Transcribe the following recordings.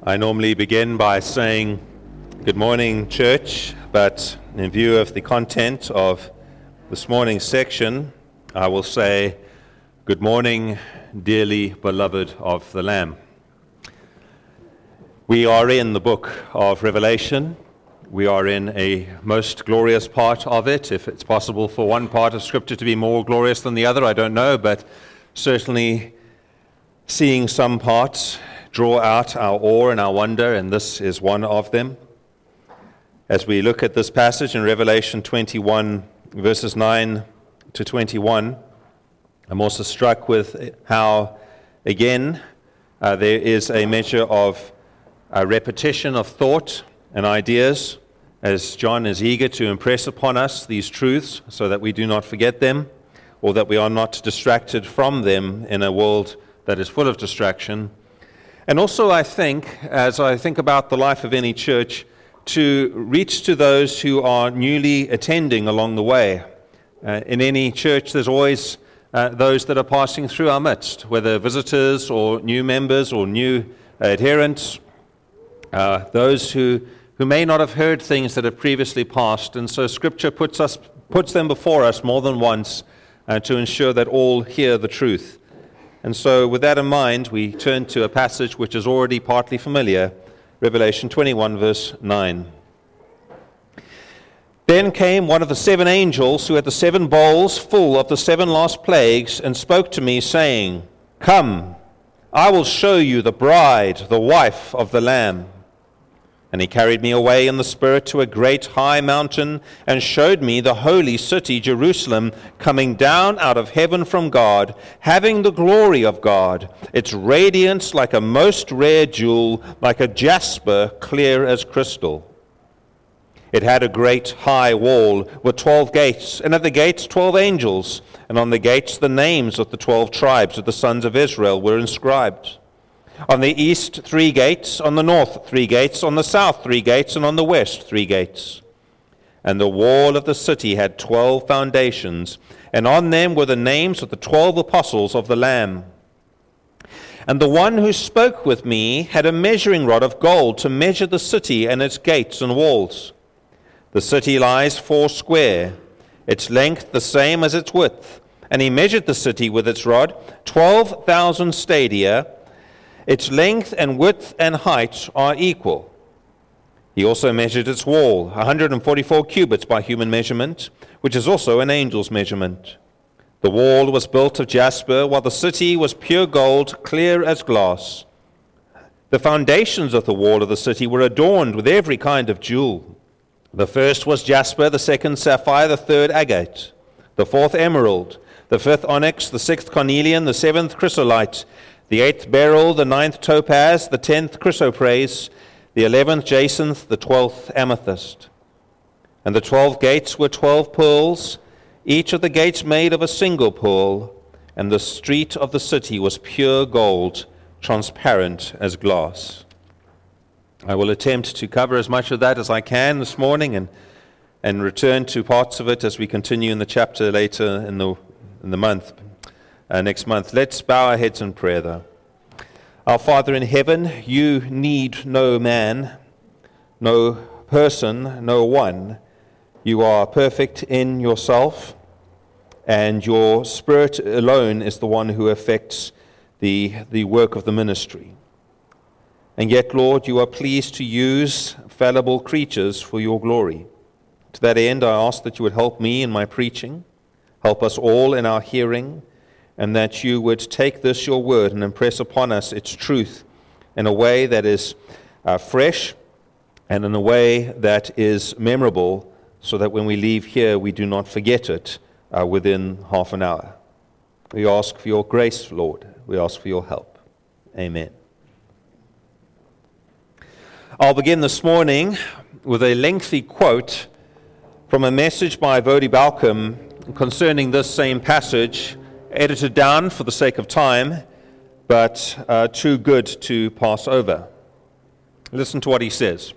I normally begin by saying, good morning, church, but in view of the content of this morning's section, I will say, good morning, dearly beloved of the Lamb. We are in the book of Revelation. We are in a most glorious part of it. If it's possible for one part of Scripture to be more glorious than the other, I don't know, but certainly seeing some parts draw out our awe and our wonder, and this is one of them. As we look at this passage in Revelation 21, verses 9 to 21, I'm also struck with how, again, there is a measure of repetition of thought and ideas, as John is eager to impress upon us these truths so that we do not forget them, or that we are not distracted from them in a world that is full of distraction. And also, I think, as I think about the life of any church, to reach to those who are newly attending along the way. In any church, there's always those that are passing through our midst, whether visitors or new members or new adherents, those who may not have heard things that have previously passed. And so Scripture puts them before us more than once to ensure that all hear the truth. And so with that in mind, we turn to a passage which is already partly familiar, Revelation 21, verse 9. Then came one of the seven angels who had the seven bowls full of the seven last plagues and spoke to me, saying, Come, I will show you the bride, the wife of the Lamb. And he carried me away in the Spirit to a great high mountain and showed me the holy city, Jerusalem, coming down out of heaven from God, having the glory of God, its radiance like a most rare jewel, like a jasper, clear as crystal. It had a great high wall with 12 gates, and at the gates 12 angels, and on the gates the names of the 12 tribes of the sons of Israel were inscribed. On the east 3 gates, on the north 3 gates, on the south 3 gates, and on the west 3 gates. And the wall of the city had 12 foundations, and on them were the names of the 12 apostles of the Lamb. And the one who spoke with me had a measuring rod of gold to measure the city and its gates and walls. The city lies 4 square, its length the same as its width. And he measured the city with its rod, 12,000 stadia. Its length and width and height are equal. He also measured its wall, 144 cubits by human measurement, which is also an angel's measurement. The wall was built of jasper, while the city was pure gold, clear as glass. The foundations of the wall of the city were adorned with every kind of jewel. The first was jasper, the second sapphire, the third agate, the fourth emerald, the fifth onyx, the sixth cornelian, the seventh chrysolite, the 8th beryl, the 9th topaz, the 10th chrysoprase, the 11th jacinth, the 12th amethyst. And the 12 gates were 12 pearls, each of the gates made of a single pearl, and the street of the city was pure gold, transparent as glass. I will attempt to cover as much of that as I can this morning and return to parts of it as we continue in the chapter later in the month. Next month. Let's bow our heads in prayer, though. Our Father in heaven, you need no man, no person, no one. You are perfect in yourself, and your Spirit alone is the one who affects the work of the ministry. And yet, Lord, you are pleased to use fallible creatures for your glory. To that end, I ask that you would help me in my preaching, help us all in our hearing, and that you would take this, your word, and impress upon us its truth in a way that is fresh and in a way that is memorable, so that when we leave here, we do not forget it within half an hour. We ask for your grace, Lord. We ask for your help. Amen. I'll begin this morning with a lengthy quote from a message by Voddie Baucham concerning this same passage, edited down for the sake of time, but too good to pass over. Listen to what he says.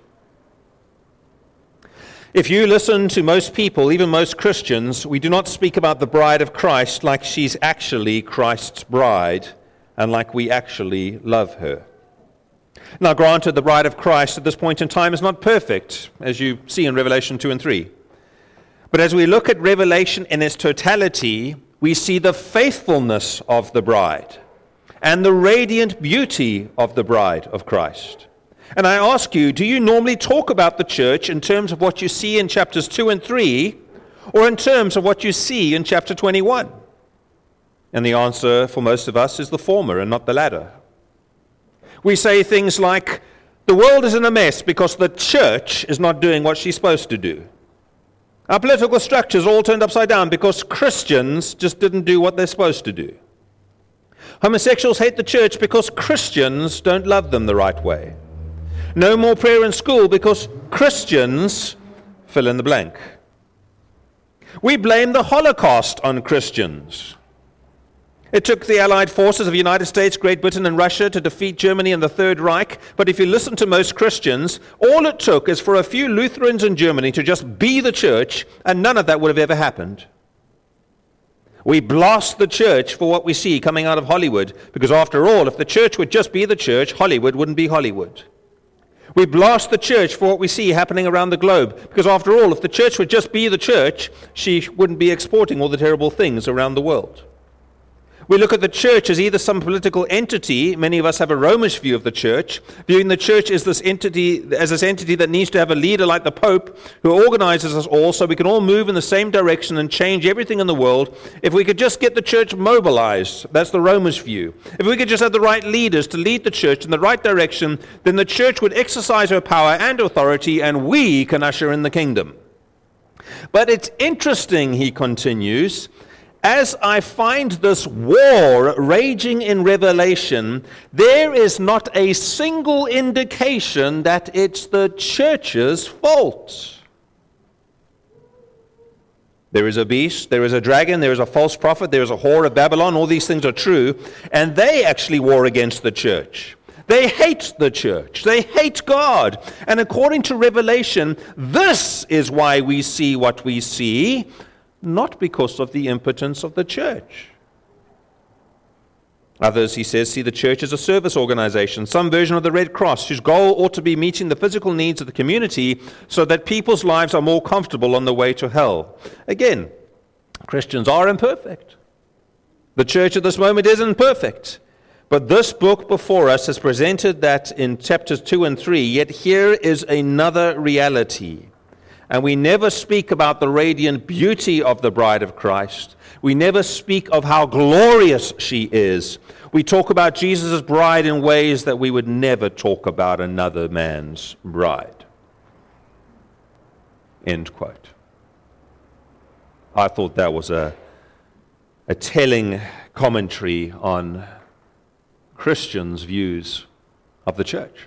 If you listen to most people, even most Christians, we do not speak about the bride of Christ like she's actually Christ's bride and like we actually love her. Now, granted, the bride of Christ at this point in time is not perfect, as you see in Revelation 2 and 3. But as we look at Revelation in its totality, we see the faithfulness of the bride and the radiant beauty of the bride of Christ. And I ask you, do you normally talk about the church in terms of what you see in chapters 2 and 3, or in terms of what you see in chapter 21? And the answer for most of us is the former and not the latter. We say things like, the world is in a mess because the church is not doing what she's supposed to do. Our political structures all turned upside down because Christians just didn't do what they're supposed to do. Homosexuals hate the church because Christians don't love them the right way. No more prayer in school because Christians fill in the blank. We blame the Holocaust on Christians. It took the Allied forces of the United States, Great Britain, and Russia to defeat Germany and the Third Reich. But if you listen to most Christians, all it took is for a few Lutherans in Germany to just be the church, and none of that would have ever happened. We blast the church for what we see coming out of Hollywood, because after all, if the church would just be the church, Hollywood wouldn't be Hollywood. We blast the church for what we see happening around the globe, because after all, if the church would just be the church, she wouldn't be exporting all the terrible things around the world. We look at the church as either some political entity. Many of us have a Romish view of the church, viewing the church as this entity that needs to have a leader like the Pope who organizes us all so we can all move in the same direction and change everything in the world. If we could just get the church mobilized, that's the Romish view. If we could just have the right leaders to lead the church in the right direction, then the church would exercise her power and authority, and we can usher in the kingdom. But it's interesting, he continues, as I find this war raging in Revelation, there is not a single indication that it's the church's fault. There is a beast, there is a dragon, there is a false prophet, there is a whore of Babylon. All these things are true, and they actually war against the church. They hate the church. They hate God. And according to Revelation, this is why we see what we see, not because of the impotence of the church. Others, he says, see the church as a service organization, some version of the Red Cross, whose goal ought to be meeting the physical needs of the community so that people's lives are more comfortable on the way to hell. Again, Christians are imperfect. The church at this moment isn't perfect. But this book before us has presented that in chapters 2 and 3, yet here is another reality. And we never speak about the radiant beauty of the bride of Christ. We never speak of how glorious she is. We talk about Jesus' bride in ways that we would never talk about another man's bride. End quote. I thought that was a telling commentary on Christians' views of the church.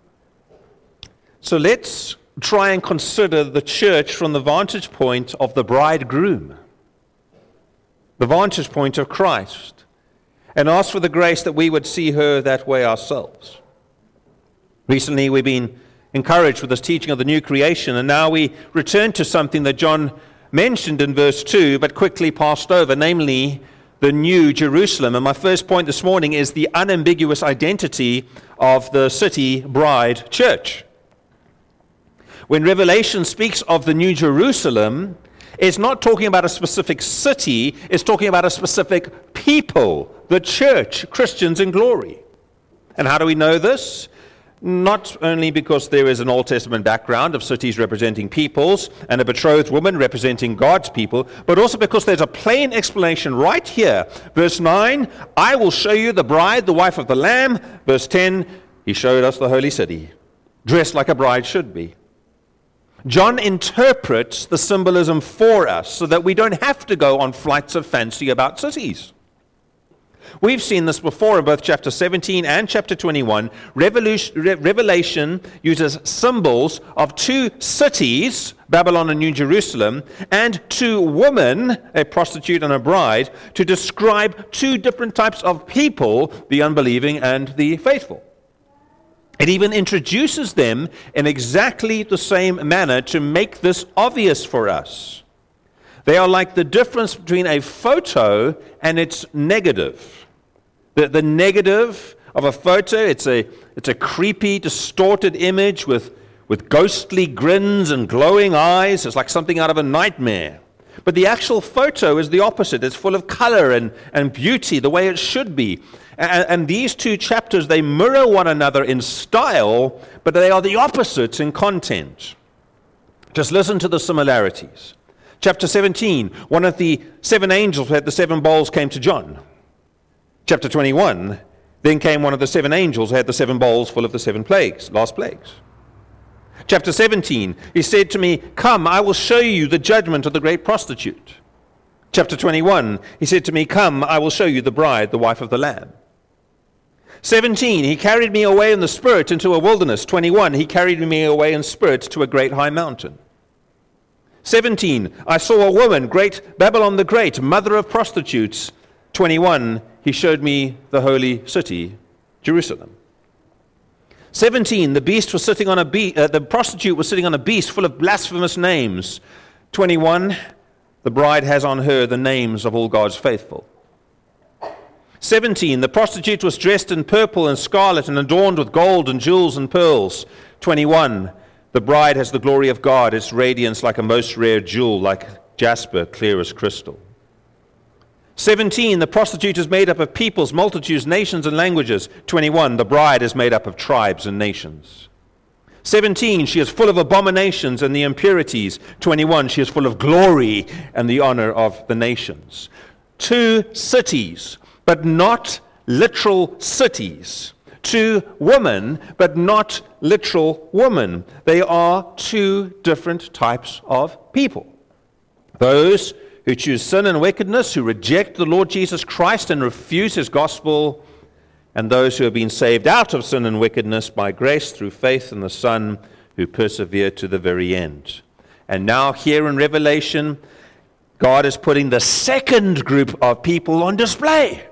So let's try and consider the church from the vantage point of the bridegroom, the vantage point of Christ, and ask for the grace that we would see her that way ourselves. Recently, we've been encouraged with this teaching of the new creation, and now we return to something that John mentioned in verse 2, but quickly passed over, namely the New Jerusalem. And my first point this morning is the unambiguous identity of the city bride church. When Revelation speaks of the New Jerusalem, it's not talking about a specific city, it's talking about a specific people, the church, Christians in glory. And how do we know this? Not only because there is an Old Testament background of cities representing peoples and a betrothed woman representing God's people, but also because there's a plain explanation right here. Verse 9, I will show you the bride, the wife of the Lamb. Verse 10, he showed us the holy city, dressed like a bride should be. John interprets the symbolism for us so that we don't have to go on flights of fancy about cities. We've seen this before in both chapter 17 and chapter 21. Revelation uses symbols of two cities, Babylon and New Jerusalem, and two women, a prostitute and a bride, to describe two different types of people, the unbelieving and the faithful. It even introduces them in exactly the same manner to make this obvious for us. They are like the difference between a photo and its negative. The negative of a photo, it's a it's a creepy, distorted image with ghostly grins and glowing eyes. It's like something out of a nightmare. But the actual photo is the opposite. It's full of color and beauty, the way it should be. And these two chapters, they mirror one another in style, but they are the opposites in content. Just listen to the similarities. Chapter 17, one of the seven angels who had the seven bowls came to John. Chapter 21, then came one of the seven angels who had the seven bowls full of the seven plagues, last plagues. Chapter 17, he said to me, "Come, I will show you the judgment of the great prostitute." Chapter 21, he said to me, "Come, I will show you the bride, the wife of the Lamb." 17, he carried me away in the spirit into a wilderness. 21, he carried me away in spirit to a great high mountain. 17, I saw a woman, great Babylon the Great, mother of prostitutes. 21, he showed me the holy city, Jerusalem. 17, the beast was sitting on the prostitute was sitting on a beast full of blasphemous names. 21, the bride has on her the names of all God's faithful. 17, the prostitute was dressed in purple and scarlet and adorned with gold and jewels and pearls. 21, the bride has the glory of God, its radiance like a most rare jewel, like jasper, clear as crystal. 17, the prostitute is made up of peoples, multitudes, nations, and languages. 21, the bride is made up of tribes and nations. 17, she is full of abominations and the impurities. 21, she is full of glory and the honor of the nations. Two cities, but not literal cities. Two women, but not literal women. They are two different types of people. Those who choose sin and wickedness, who reject the Lord Jesus Christ and refuse his gospel, and those who have been saved out of sin and wickedness by grace through faith in the Son, who persevere to the very end. And now here in Revelation, God is putting the second group of people on display.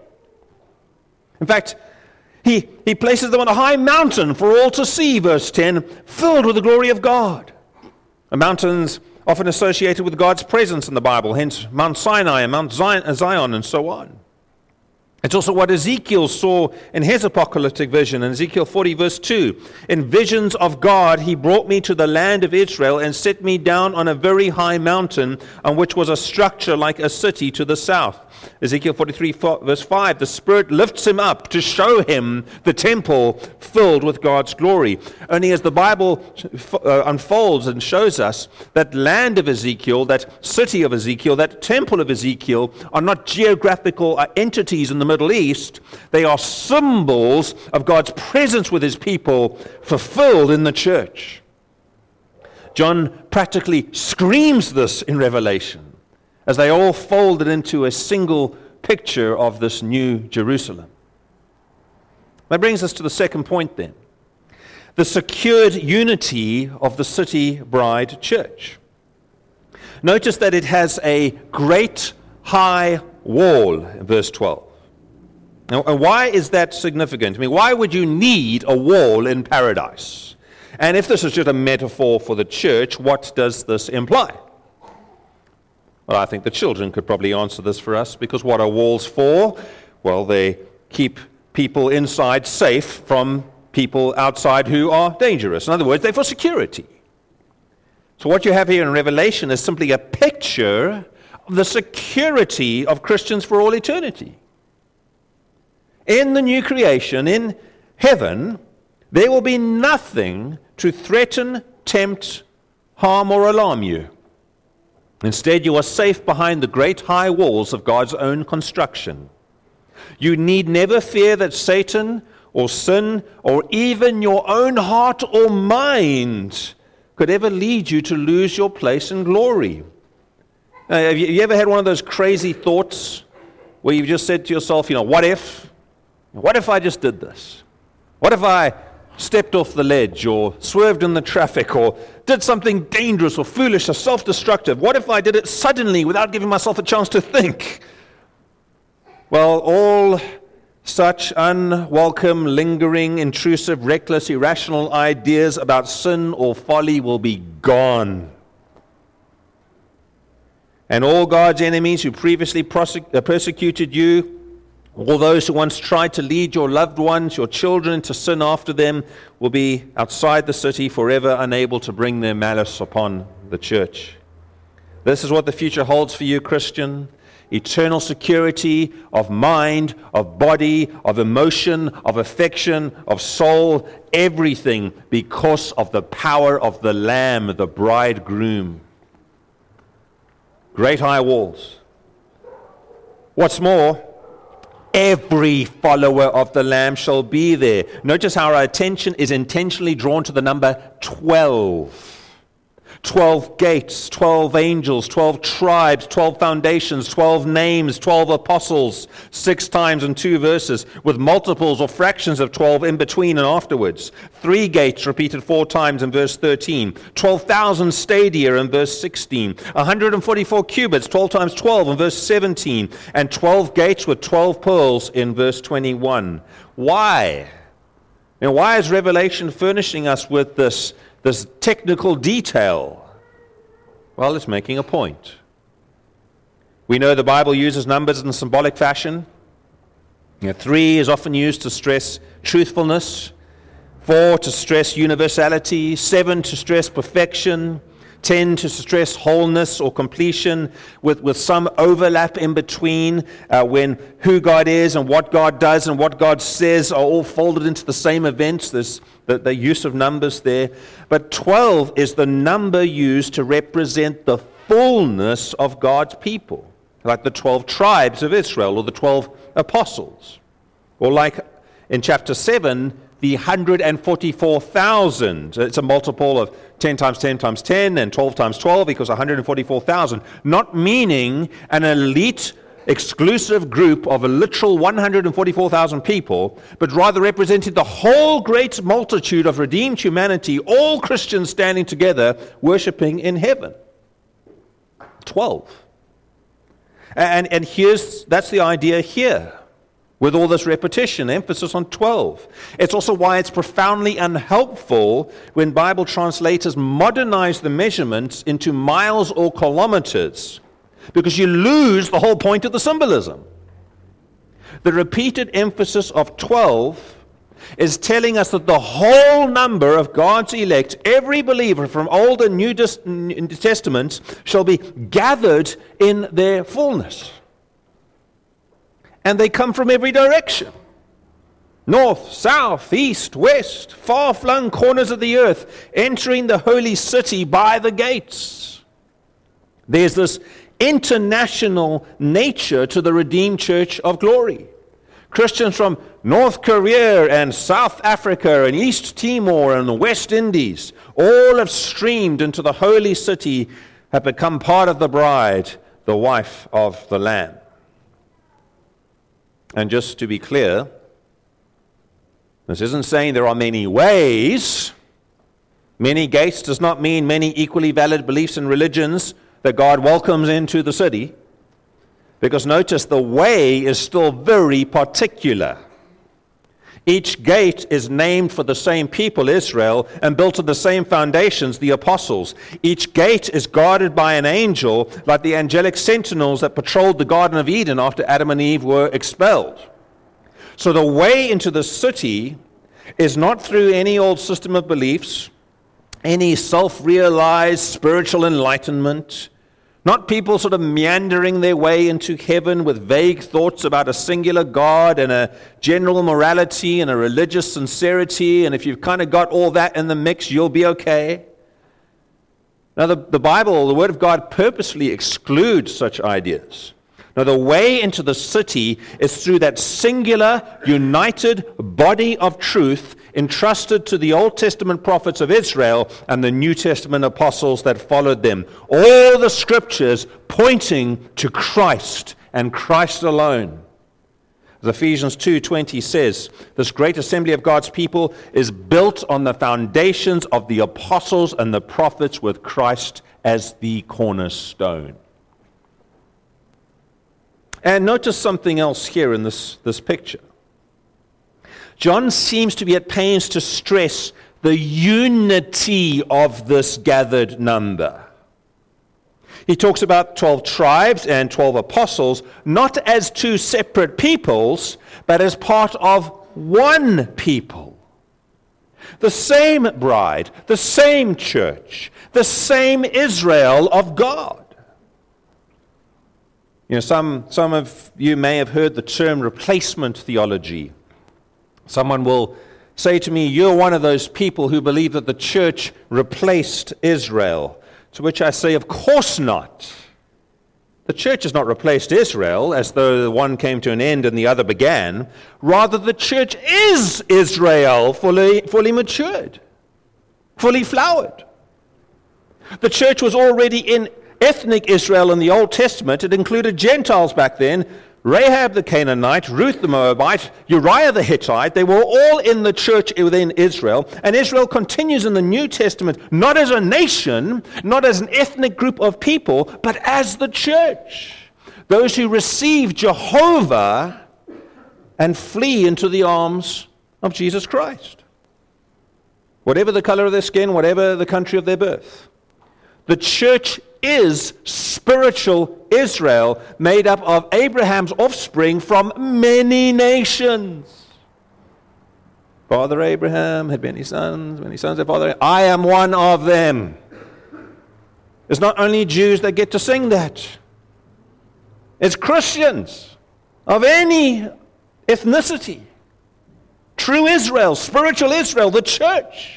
In fact, he places them on a high mountain for all to see, verse 10, filled with the glory of God. The mountains often associated with God's presence in the Bible, hence Mount Sinai and Mount Zion and so on. It's also what Ezekiel saw in his apocalyptic vision in Ezekiel 40 verse 2. In visions of God, he brought me to the land of Israel and set me down on a very high mountain on which was a structure like a city to the south. Ezekiel 43 verse 5, the Spirit lifts him up to show him the temple filled with God's glory. Only as the Bible unfolds and shows us, that land of Ezekiel, that city of Ezekiel, that temple of Ezekiel are not geographical entities in the Middle East. They are symbols of God's presence with his people fulfilled in the church. John practically screams this in Revelation, as they all folded into a single picture of this new Jerusalem. That brings us to the second point then. The secured unity of the city bride church. Notice that it has a great high wall in verse 12. Now, and why is that significant? I mean, why would you need a wall in paradise? And if this is just a metaphor for the church, what does this imply? Well, I think the children could probably answer this for us, because what are walls for? Well, they keep people inside safe from people outside who are dangerous. In other words, they're for security. So what you have here in Revelation is simply a picture of the security of Christians for all eternity. In the new creation, in heaven, there will be nothing to threaten, tempt, harm, or alarm you. Instead, you are safe behind the great high walls of God's own construction. You need never fear that Satan or sin or even your own heart or mind could ever lead you to lose your place in glory. Have you ever had one of those crazy thoughts where you've just said to yourself, what if? What if I just did this? What if I stepped off the ledge or swerved in the traffic or did something dangerous or foolish or self-destructive? What if I did it suddenly without giving myself a chance to think? Well, all such unwelcome, lingering, intrusive, reckless, irrational ideas about sin or folly will be gone. And all God's enemies who previously persecuted you All those who once tried to lead your loved ones, your children, into sin after them will be outside the city forever, unable to bring their malice upon the church. This is what the future holds for you, Christian. Eternal security of mind, of body, of emotion, of affection, of soul, everything because of the power of the Lamb, the bridegroom. Great high walls. What's more, every follower of the Lamb shall be there. Notice how our attention is intentionally drawn to the number 12. 12 gates, 12 angels, 12 tribes, 12 foundations, 12 names, 12 apostles, 6 times in 2 verses, with multiples or fractions of 12 in between and afterwards. 3 gates repeated 4 times in verse 13. 12,000 stadia in verse 16. 144 cubits, 12 times 12 in verse 17. And 12 gates with 12 pearls in verse 21. Why? Now, why is Revelation furnishing us with this technical detail? Well, it's making a point. We know the Bible uses numbers in a symbolic fashion. 3 is often used to stress truthfulness, 4 to stress universality, 7 to stress perfection, 10 to stress wholeness or completion, with some overlap in between when who God is and what God does and what God says are all folded into the same events. There's the use of numbers there. But 12 is the number used to represent the fullness of God's people, like the 12 tribes of Israel or the 12 apostles. Or like in chapter 7, the 144,000. It's a multiple of 10 times 10 times 10 and 12 times 12 equals 144,000. Not meaning an elite, exclusive group of a literal 144,000 people, but rather represented the whole great multitude of redeemed humanity, all Christians standing together, worshiping in heaven. 12. And that's the idea here. With all this repetition, emphasis on 12. It's also why it's profoundly unhelpful when Bible translators modernize the measurements into miles or kilometers, because you lose the whole point of the symbolism. The repeated emphasis of 12 is telling us that the whole number of God's elect, every believer from Old and New Testaments, shall be gathered in their fullness. And they come from every direction. North, south, east, west, far-flung corners of the earth, entering the holy city by the gates. There's this international nature to the redeemed church of glory. Christians from North Korea and South Africa and East Timor and the West Indies all have streamed into the holy city, have become part of the bride, the wife of the Lamb. And just to be clear, this isn't saying there are many ways. Many gates does not mean many equally valid beliefs and religions that God welcomes into the city. Because notice, the way is still very particular. Each gate is named for the same people, Israel, and built on the same foundations, the apostles. Each gate is guarded by an angel, like the angelic sentinels that patrolled the Garden of Eden after Adam and Eve were expelled. So the way into the city is not through any old system of beliefs, any self-realized spiritual enlightenment, not people sort of meandering their way into heaven with vague thoughts about a singular God and a general morality and a religious sincerity, and if you've kind of got all that in the mix, you'll be okay. Now, the Bible, the Word of God, purposely excludes such ideas. Now, the way into the city is through that singular, united body of truth entrusted to the Old Testament prophets of Israel and the New Testament apostles that followed them. All the scriptures pointing to Christ and Christ alone. As Ephesians 2:20 says, this great assembly of God's people is built on the foundations of the apostles and the prophets with Christ as the cornerstone. And notice something else here in this picture. John seems to be at pains to stress the unity of this gathered number. He talks about 12 tribes and 12 apostles, not as two separate peoples, but as part of one people. The same bride, the same church, the same Israel of God. You know, some of you may have heard the term replacement theology. Someone will say to me, you're one of those people who believe that the church replaced Israel. To which I say, of course not. The church has not replaced Israel as though the one came to an end and the other began. Rather, the church is Israel fully matured, fully flowered. The church was already in ethnic Israel in the Old Testament. It included Gentiles back then. Rahab the Canaanite, Ruth the Moabite, Uriah the Hittite, they were all in the church within Israel. And Israel continues in the New Testament, not as a nation, not as an ethnic group of people, but as the church. Those who receive Jehovah and flee into the arms of Jesus Christ. Whatever the color of their skin, whatever the country of their birth. The church is spiritual Israel, made up of Abraham's offspring from many nations. Father Abraham had many sons had father. I am one of them. It's not only Jews that get to sing that. It's Christians of any ethnicity. True Israel, spiritual Israel, the church.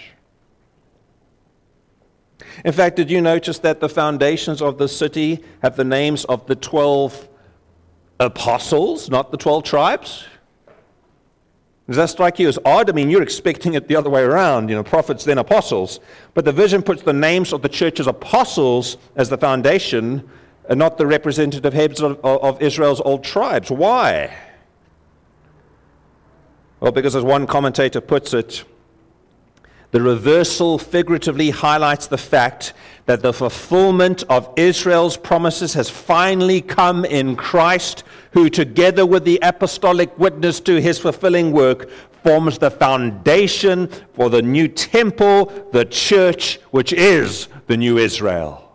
In fact, did you notice that the foundations of the city have the names of the 12 apostles, not the 12 tribes? Does that strike you as odd? I mean, you're expecting it the other way around, prophets then apostles. But the vision puts the names of the church's apostles as the foundation and not the representative heads of Israel's old tribes. Why? Well, because as one commentator puts it, the reversal figuratively highlights the fact that the fulfillment of Israel's promises has finally come in Christ, who together with the apostolic witness to his fulfilling work forms the foundation for the new temple, the church, which is the new Israel.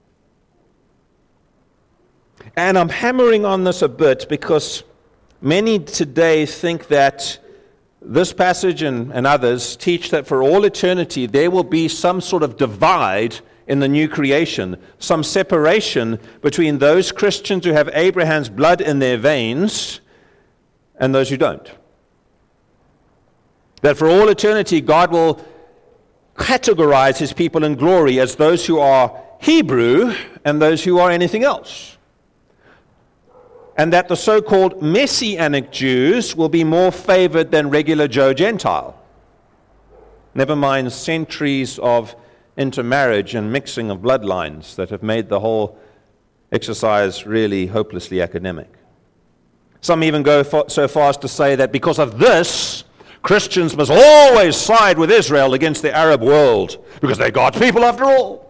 And I'm hammering on this a bit because many today think that this passage and others teach that for all eternity there will be some sort of divide in the new creation, some separation between those Christians who have Abraham's blood in their veins and those who don't. That for all eternity God will categorize his people in glory as those who are Hebrew and those who are anything else. And that the so-called Messianic Jews will be more favored than regular Joe Gentile. Never mind centuries of intermarriage and mixing of bloodlines that have made the whole exercise really hopelessly academic. Some even go so far as to say that because of this, Christians must always side with Israel against the Arab world, because they're God's people after all.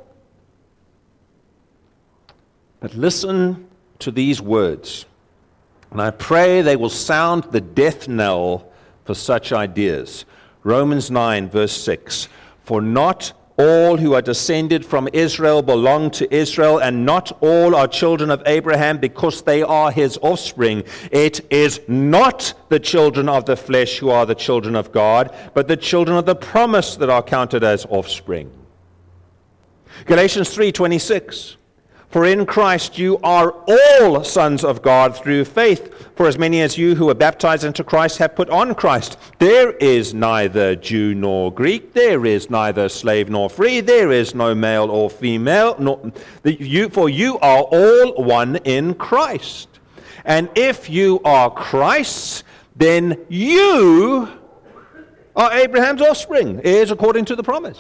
But listen to these words. And I pray they will sound the death knell for such ideas. Romans 9, verse 6. For not all who are descended from Israel belong to Israel, and not all are children of Abraham because they are his offspring. It is not the children of the flesh who are the children of God, but the children of the promise that are counted as offspring. Galatians 3:26. For in Christ you are all sons of God through faith. For as many as you who are baptized into Christ have put on Christ. There is neither Jew nor Greek. There is neither slave nor free. There is no male or female. For you are all one in Christ. And if you are Christ's, then you are Abraham's offspring, heirs according to the promise.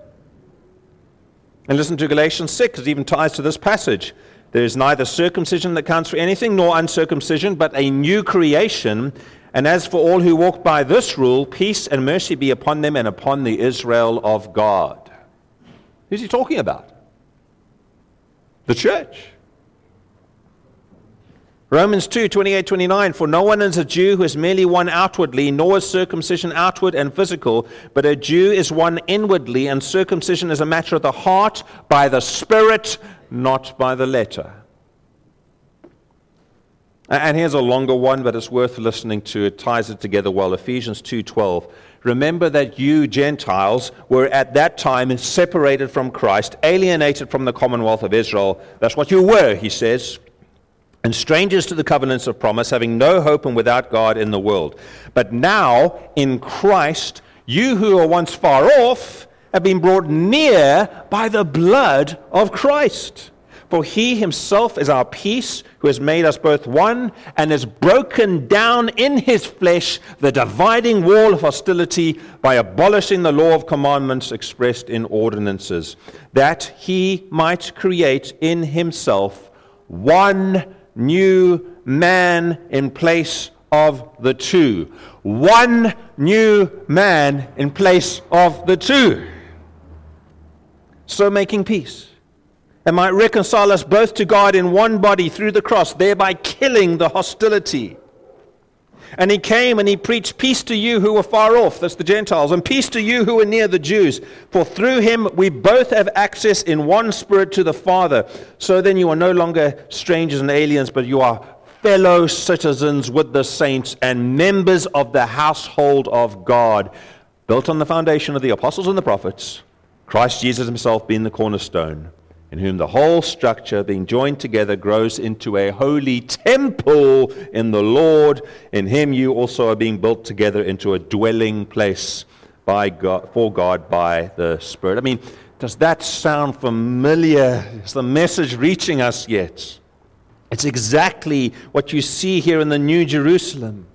And listen to Galatians 6, it even ties to this passage. There is neither circumcision that counts for anything, nor uncircumcision, but a new creation. And as for all who walk by this rule, peace and mercy be upon them and upon the Israel of God. Who's he talking about? The church. Romans 2:28-29, for no one is a Jew who is merely one outwardly, nor is circumcision outward and physical, but a Jew is one inwardly, and circumcision is a matter of the heart, by the Spirit, not by the letter. And here's a longer one, but it's worth listening to. It ties it together well. Ephesians 2:12. Remember that you Gentiles were at that time separated from Christ, alienated from the commonwealth of Israel. That's what you were, he says. And strangers to the covenants of promise, having no hope and without God in the world. But now, in Christ, you who were once far off have been brought near by the blood of Christ. For he himself is our peace, who has made us both one, and has broken down in his flesh the dividing wall of hostility by abolishing the law of commandments expressed in ordinances, that he might create in himself one new man in place of the two. One new man in place of the two. So making peace, and might reconcile us both to God in one body through the cross, thereby killing the hostility. And he came and he preached peace to you who were far off, that's the Gentiles, and peace to you who were near, the Jews. For through him we both have access in one Spirit to the Father. So then you are no longer strangers and aliens, but you are fellow citizens with the saints and members of the household of God, built on the foundation of the apostles and the prophets, Christ Jesus himself being the cornerstone, in whom the whole structure, being joined together, grows into a holy temple in the Lord. In him you also are being built together into a dwelling place by God, for God by the Spirit. I mean, does that sound familiar? Is the message reaching us yet? It's exactly what you see here in the New Jerusalem.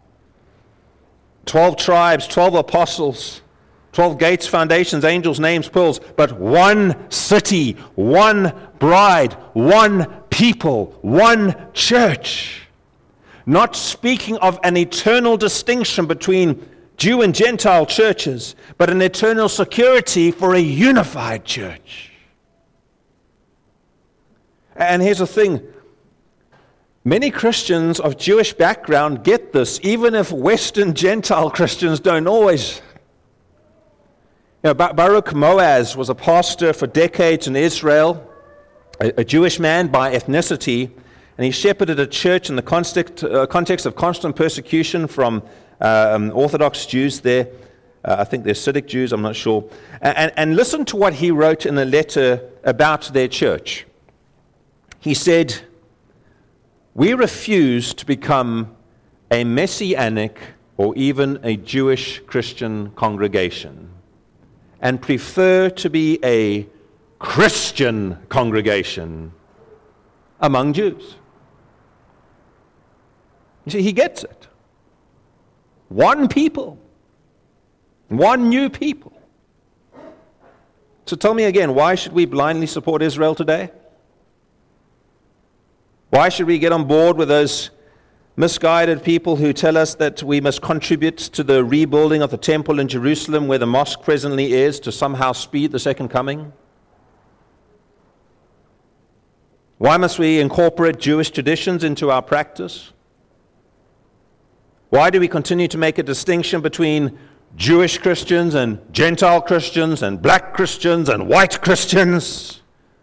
12 tribes, 12 apostles, 12 gates, foundations, angels, names, pearls, but one city, one bride, one people, one church. Not speaking of an eternal distinction between Jew and Gentile churches, but an eternal security for a unified church. And here's the thing. Many Christians of Jewish background get this, even if Western Gentile Christians don't always. Baruch Moaz was a pastor for decades in Israel, a Jewish man by ethnicity, and he shepherded a church in the context of constant persecution from Orthodox Jews there. I think they're Hasidic Jews, I'm not sure. And listen to what he wrote in a letter about their church. He said, "We refuse to become a Messianic or even a Jewish Christian congregation, and prefer to be a Christian congregation among Jews." You see, he gets it. One people. One new people. So tell me again, why should we blindly support Israel today? Why should we get on board with those misguided people who tell us that we must contribute to the rebuilding of the temple in Jerusalem, where the mosque presently is, to somehow speed the second coming? Why must we incorporate Jewish traditions into our practice? Why do we continue to make a distinction between Jewish Christians and Gentile Christians and black Christians and white Christians?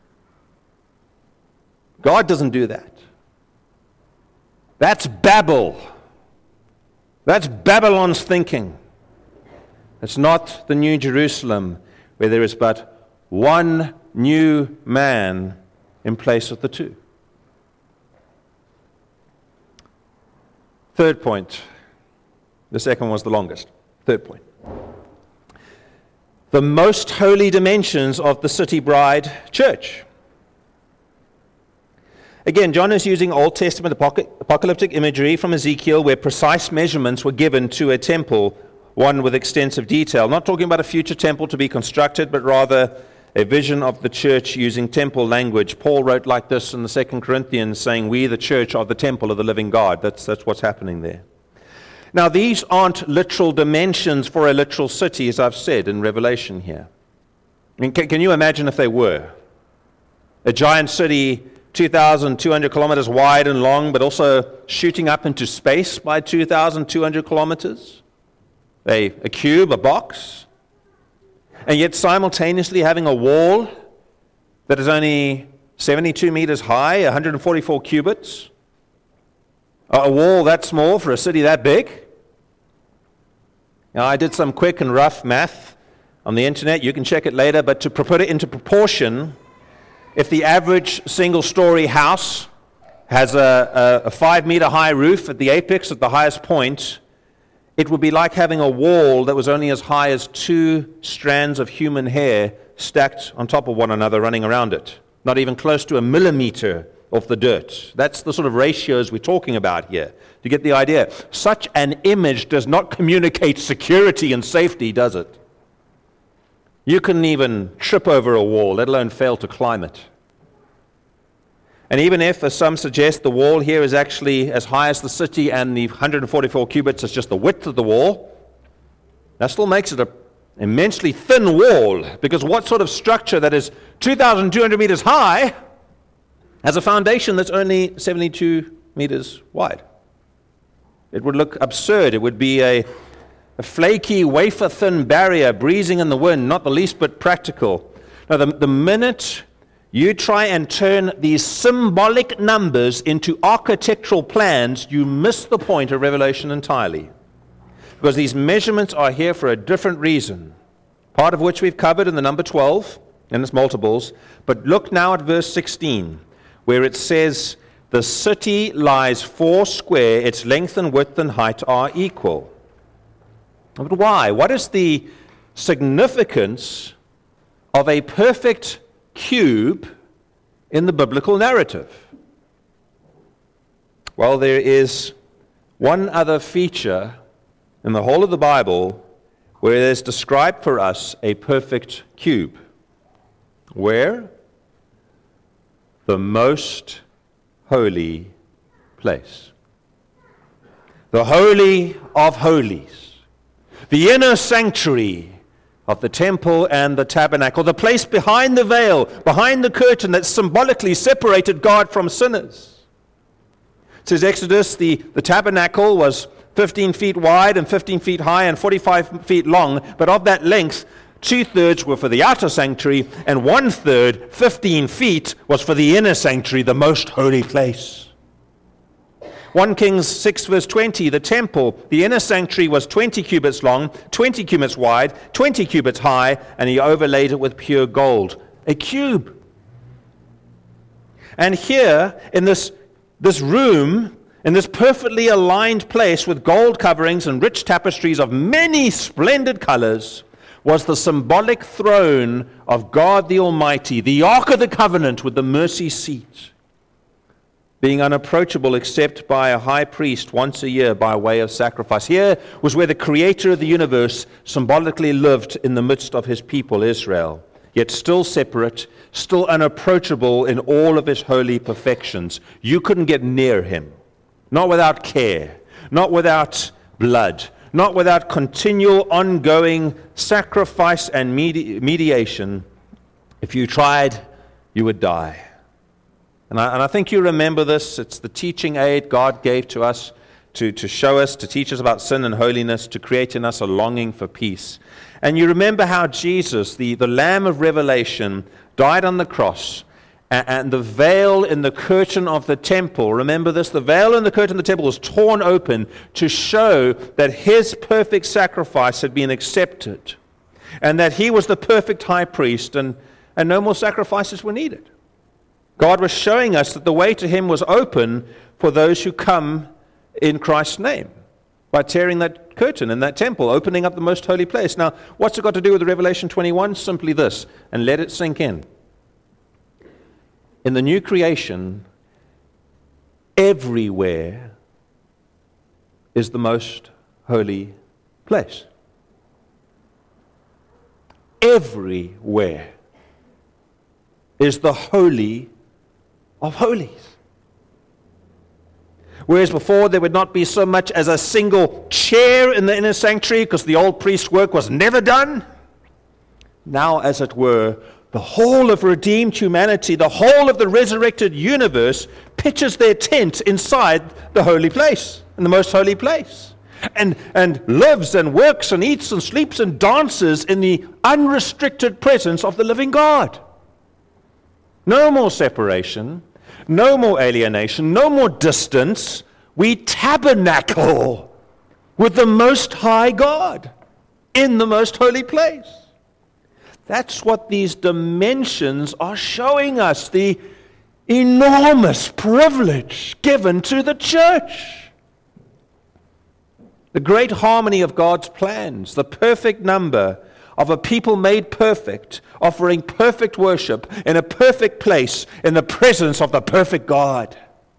God doesn't do that. That's Babel. That's Babylon's thinking. It's not the New Jerusalem, where there is but one new man in place of the two. Third point. The second was the longest. Third point. The most holy dimensions of the city bride church. Again, John is using Old Testament apocalyptic imagery from Ezekiel, where precise measurements were given to a temple, one with extensive detail. Not talking about a future temple to be constructed, but rather a vision of the church using temple language. Paul wrote like this in the 2 Corinthians, saying, "We, the church, are the temple of the living God." That's what's happening there. Now, these aren't literal dimensions for a literal city, as I've said in Revelation here. I mean, can you imagine if they were? A giant city 2,200 kilometers wide and long, but also shooting up into space by 2,200 kilometers. A cube, a box. And yet simultaneously having a wall that is only 72 meters high, 144 cubits. A wall that small for a city that big. Now, I did some quick and rough math on the internet. You can check it later, but to put it into proportion, if the average single-story house has a 5-meter high roof at the apex, at the highest point, it would be like having a wall that was only as high as 2 strands of human hair stacked on top of one another running around it. Not even close to a millimeter off the dirt. That's the sort of ratios we're talking about here. You get the idea? Such an image does not communicate security and safety, does it? You couldn't even trip over a wall, let alone fail to climb it. And even if, as some suggest, the wall here is actually as high as the city and the 144 cubits is just the width of the wall, that still makes it an immensely thin wall, because what sort of structure that is 2,200 meters high has a foundation that's only 72 meters wide? It would look absurd. It would be a flaky, wafer-thin barrier breezing in the wind, not the least bit practical. Now, the minute you try and turn these symbolic numbers into architectural plans, you miss the point of Revelation entirely. Because these measurements are here for a different reason, part of which we've covered in the number 12 and its multiples. But look now at verse 16, where it says, "The city lies 4 square, its length and width and height are equal." But why? What is the significance of a perfect cube in the biblical narrative? Well, there is one other feature in the whole of the Bible where it is described for us a perfect cube. Where? The most holy place. The Holy of Holies. The inner sanctuary of the temple and the tabernacle, the place behind the veil, behind the curtain that symbolically separated God from sinners. It says Exodus, the tabernacle was 15 feet wide and 15 feet high and 45 feet long, but of that length, 2/3 were for the outer sanctuary and 1/3, 15 feet, was for the inner sanctuary, the most holy place. 1 Kings 6 verse 20, the temple, the inner sanctuary was 20 cubits long, 20 cubits wide, 20 cubits high, and he overlaid it with pure gold. A cube. And here, in this room, in this perfectly aligned place with gold coverings and rich tapestries of many splendid colors, was the symbolic throne of God the Almighty, the Ark of the Covenant with the mercy seat, being unapproachable except by a high priest once a year by way of sacrifice. Here was where the Creator of the universe symbolically lived in the midst of his people, Israel, yet still separate, still unapproachable in all of his holy perfections. You couldn't get near him, not without care, not without blood, not without continual ongoing sacrifice and mediation. If you tried, you would die. And I think you remember this. It's the teaching aid God gave to us to show us, to teach us about sin and holiness, to create in us a longing for peace. And you remember how Jesus, the Lamb of Revelation, died on the cross, and the veil in the curtain of the temple, remember this, the veil in the curtain of the temple was torn open to show that his perfect sacrifice had been accepted, and that he was the perfect high priest, and no more sacrifices were needed. God was showing us that the way to him was open for those who come in Christ's name, by tearing that curtain in that temple, opening up the most holy place. Now, what's it got to do with Revelation 21? Simply this, and let it sink in. In the new creation, everywhere is the most holy place. Everywhere is the Holy of Holies. Whereas before there would not be so much as a single chair in the inner sanctuary because the old priest's work was never done. Now, as it were, The whole of redeemed humanity, the whole of the resurrected universe, pitches their tent inside the holy place, in the most holy place, and lives and works and eats and sleeps and dances in the unrestricted presence of the living God. No more separation, no more alienation, no more distance. We tabernacle with the Most High God in the most holy place. That's what these dimensions are showing us, the enormous privilege given to the church. The great harmony of God's plans, the perfect number of a people made perfect, offering perfect worship in a perfect place in the presence of the perfect God.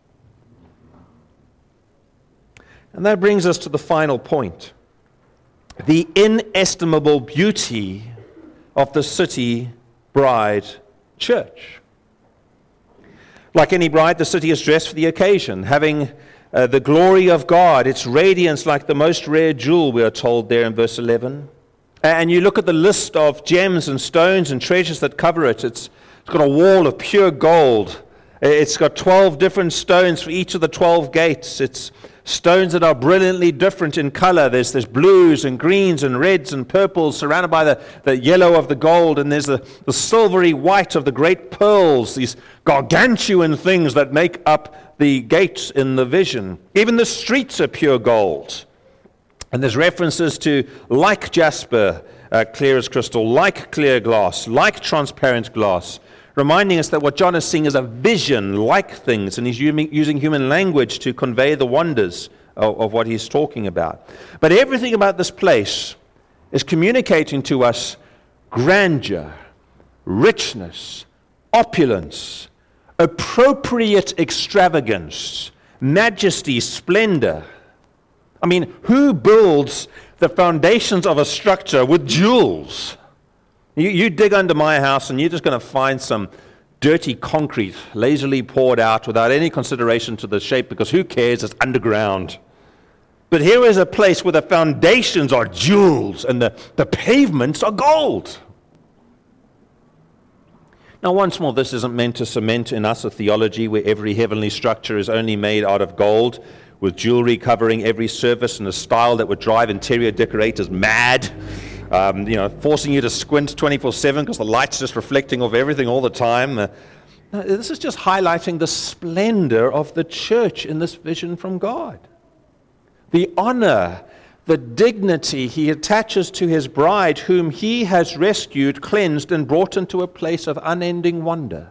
And that brings us to the final point. The inestimable beauty of the city bride church. Like any bride, the city is dressed for the occasion, having the glory of God, its radiance like the most rare jewel, we are told there in verse 11. And you look at the list of gems and stones and treasures that cover it. It's got a wall of pure gold. It's got 12 different stones for each of the 12 gates. It's stones that are brilliantly different in color. There's blues and greens and reds and purples surrounded by the yellow of the gold. And there's the silvery white of the great pearls, these gargantuan things that make up the gates in the vision. Even the streets are pure gold. And there's references to like jasper, clear as crystal, like clear glass, like transparent glass, reminding us that what John is seeing is a vision like things, and he's using human language to convey the wonders of what he's talking about. But everything about this place is communicating to us grandeur, richness, opulence, appropriate extravagance, majesty, splendor. I mean, who builds the foundations of a structure with jewels? You dig under my house and you're just going to find some dirty concrete lazily poured out without any consideration to the shape, because who cares? It's underground. But here is a place where the foundations are jewels and the pavements are gold. Now, once more, this isn't meant to cement in us a theology where every heavenly structure is only made out of gold, with jewelry covering every surface in a style that would drive interior decorators mad, forcing you to squint 24/7 because the light's just reflecting off everything all the time. No, this is just highlighting the splendor of the church in this vision from God. The honor, the dignity he attaches to his bride, whom he has rescued, cleansed, and brought into a place of unending wonder.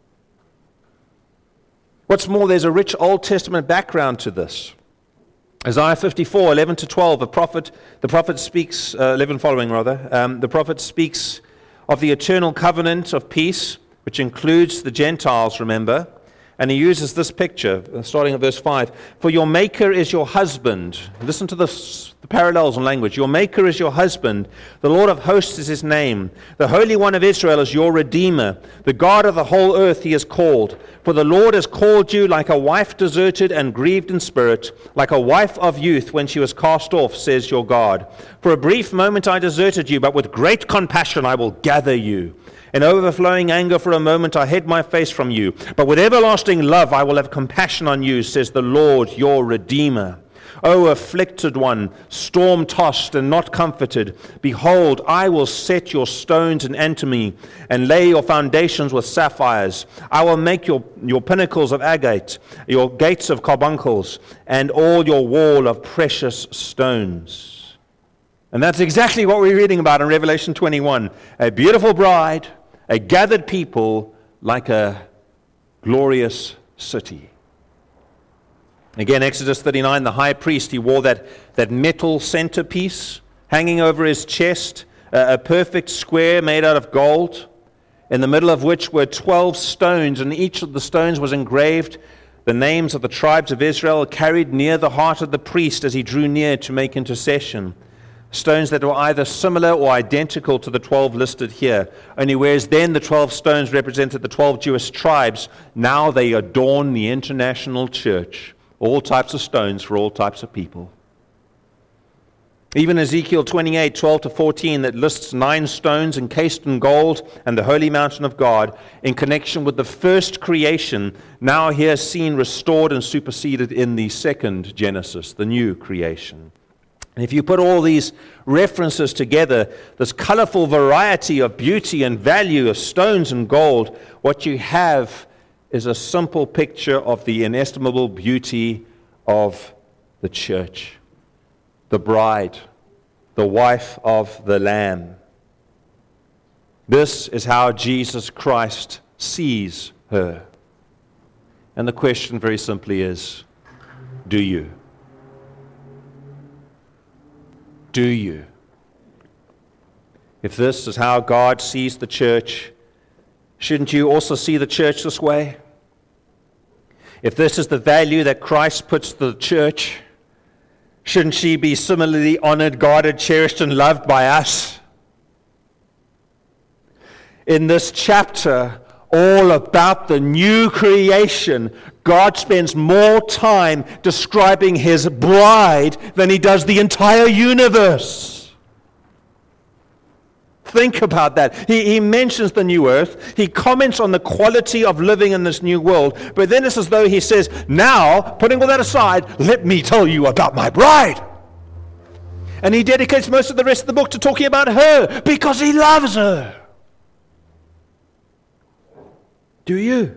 What's more, there's a rich Old Testament background to this. Isaiah 54, 11 to 12, the prophet speaks, 11 following rather, the prophet speaks of the eternal covenant of peace, which includes the Gentiles, remember, and he uses this picture, starting at verse 5. For your maker is your husband. Listen to the parallels in language. Your maker is your husband. The Lord of hosts is his name. The Holy One of Israel is your Redeemer. The God of the whole earth he is called. For the Lord has called you like a wife deserted and grieved in spirit, like a wife of youth when she was cast off, says your God. For a brief moment I deserted you, but with great compassion I will gather you. In overflowing anger for a moment I hid my face from you, but with everlasting love I will have compassion on you, says the Lord your Redeemer. O afflicted one, storm-tossed and not comforted, behold, I will set your stones in antimony and lay your foundations with sapphires. I will make your pinnacles of agate, your gates of carbuncles, and all your wall of precious stones. And that's exactly what we're reading about in Revelation 21. A beautiful bride, a gathered people, like a glorious city. Again, Exodus 39, the high priest, he wore that metal centerpiece hanging over his chest, a perfect square made out of gold, in the middle of which were 12 stones, and each of the stones was engraved the names of the tribes of Israel, carried near the heart of the priest as he drew near to make intercession. Stones that were either similar or identical to the 12 listed here. Only whereas then the 12 stones represented the 12 Jewish tribes, now they adorn the international church. All types of stones for all types of people. Even Ezekiel 28, 12 to 14, that lists 9 stones encased in gold and the holy mountain of God in connection with the first creation, now here seen restored and superseded in the second Genesis, the new creation. And if you put all these references together, this colorful variety of beauty and value of stones and gold, what you have is a simple picture of the inestimable beauty of the church, the bride, the wife of the Lamb. This is how Jesus Christ sees her. And the question very simply is, do you? Do you? If this is how God sees the church, shouldn't you also see the church this way? If this is the value that Christ puts to the church, shouldn't she be similarly honored, guarded, cherished, and loved by us? In this chapter, all about the new creation, God spends more time describing his bride than he does the entire universe. Think about that. He mentions the new earth. He comments on the quality of living in this new world. But then it's as though he says, now, putting all that aside, let me tell you about my bride. And he dedicates most of the rest of the book to talking about her because he loves her. Do you?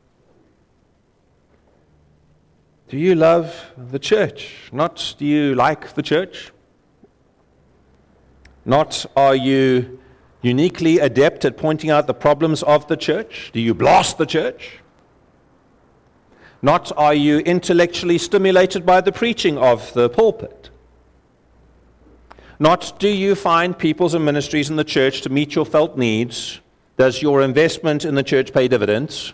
Do you love the church? Not do you like the church? Not are you uniquely adept at pointing out the problems of the church? Do you blast the church? Not are you intellectually stimulated by the preaching of the pulpit? Not do you find peoples and ministries in the church to meet your felt needs? Does your investment in the church pay dividends?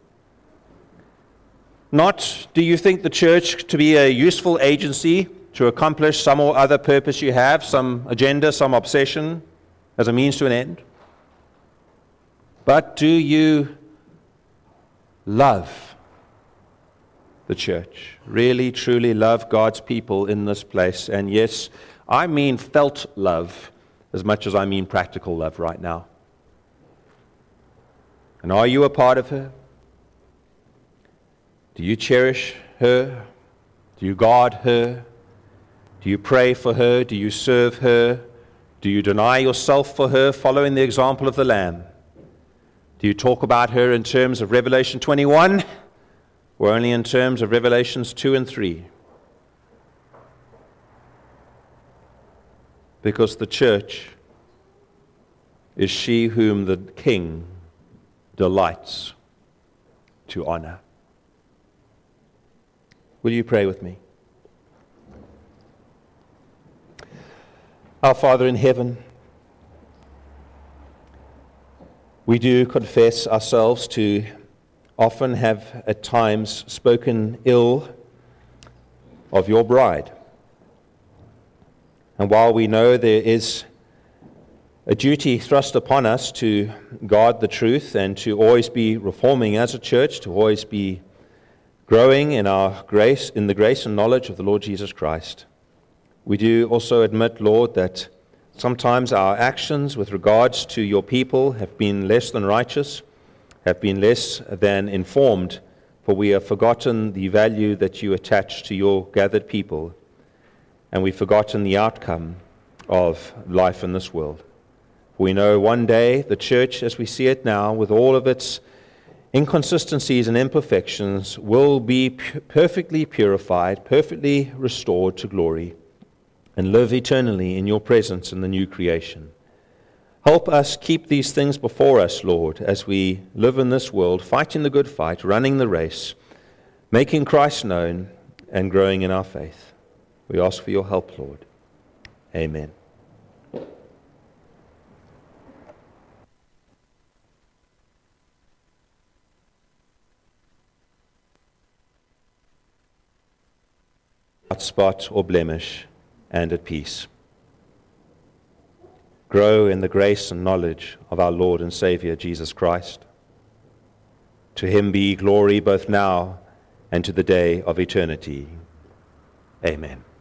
Not do you think the church to be a useful agency to accomplish some or other purpose you have, some agenda, some obsession, as a means to an end? But do you love the church? Really, truly love God's people in this place? And yes, I mean felt love as much as I mean practical love right now. And are you a part of her? Do you cherish her? Do you guard her? Do you pray for her? Do you serve her? Do you deny yourself for her, following the example of the Lamb? Do you talk about her in terms of Revelation 21, or only in terms of Revelations 2 and 3? Because the church is she whom the King delights to honor. Will you pray with me? Our Father in heaven, we do confess ourselves to often have at times spoken ill of your bride. And while we know there is a duty thrust upon us to guard the truth and to always be reforming as a church, to always be growing in our grace, in the grace and knowledge of the Lord Jesus Christ, we do also admit, Lord, that sometimes our actions with regards to your people have been less than righteous, have been less than informed, for we have forgotten the value that you attach to your gathered people, and we've forgotten the outcome of life in this world. We know one day the church, as we see it now, with all of its inconsistencies and imperfections, will be perfectly purified, perfectly restored to glory, and live eternally in your presence in the new creation. Help us keep these things before us, Lord, as we live in this world, fighting the good fight, running the race, making Christ known, and growing in our faith. We ask for your help, Lord. Amen. Without spot or blemish, and at peace. Grow in the grace and knowledge of our Lord and Savior, Jesus Christ. To him be glory both now and to the day of eternity. Amen.